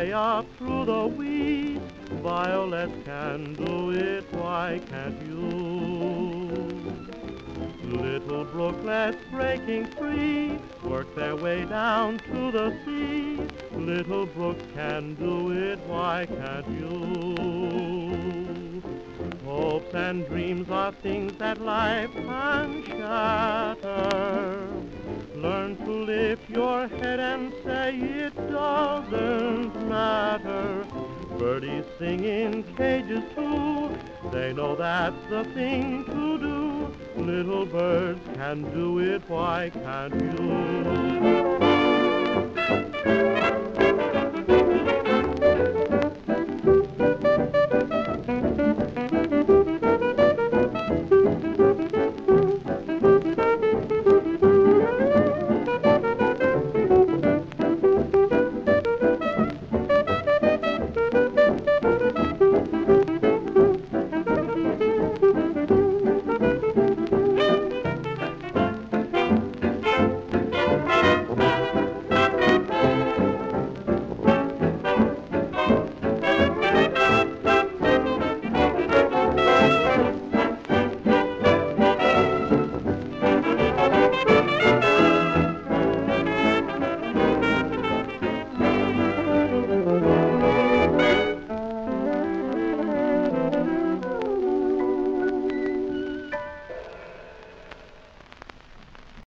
way up through the weeds. Violets can do it, why can't you? Little brooklets breaking free work their way down to the sea. Little brooks can do it, why can't you? Hopes and dreams are things that life can shatter. Learn to lift your head and say it doesn't matter. Birdies sing in cages too, they know that's the thing to do. Little birds can do it, why can't you?